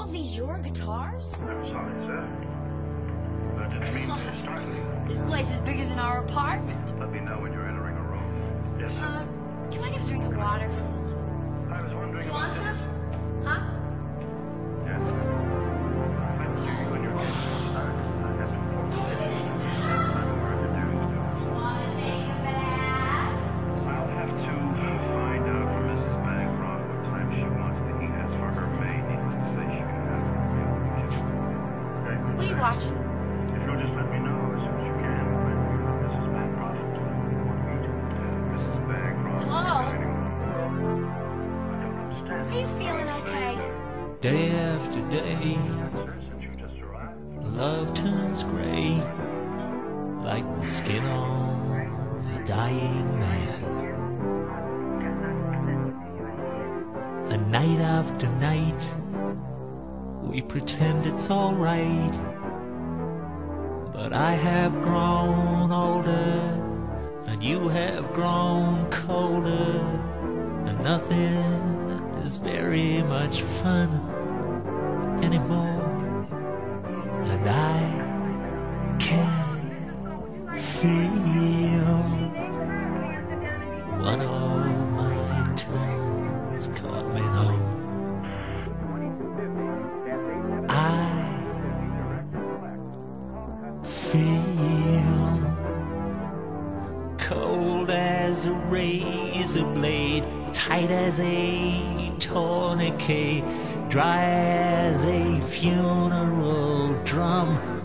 all these your guitars? I'm sorry, sir. I didn't mean to startle you. This place is bigger than our apartment. Let me know when you're entering a room. Yes, sir. Can I get a drink of water? I was wondering You about want this. some? Huh? Yes. I will see you when you're getting inside. I have to inform you. I'm aware of the dues. Want to take a bath? I'll have to find out from Mrs. Bancroft what time she wants to eat. As for her maid, needless to say, she can have her meal in the kitchen. Okay? What are you watching? If you'll just let me know as soon as you can when Mrs. Bancroft will meet Mrs. Bancroft. Hello? I don't understand. Are you feeling okay? Day after day, Since you just arrived. love turns gray, like the skin of a dying man. And night after night, we pretend it's alright. But I have grown older, and you have grown colder, and nothing is very much fun anymore. And I can feel one of my toes coming home. I feel cold as a razor blade, tight as a tourniquet, dry as a funeral drum.